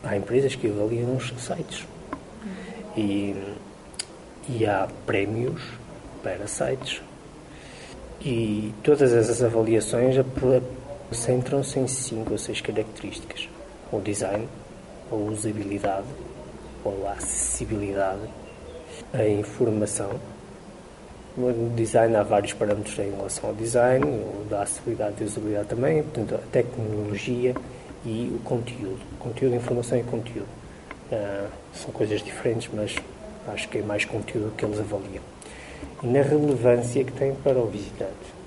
há empresas que avaliam os sites e há prémios para sites. E todas essas avaliações centram-se em 5 ou 6 características: o design, a usabilidade, ou a acessibilidade, a informação. No design há vários parâmetros em relação ao design, o da acessibilidade e usabilidade também, portanto, a tecnologia e o conteúdo. Conteúdo, informação e conteúdo. São coisas diferentes, mas acho que é mais conteúdo que eles avaliam. E na relevância que tem para o visitante.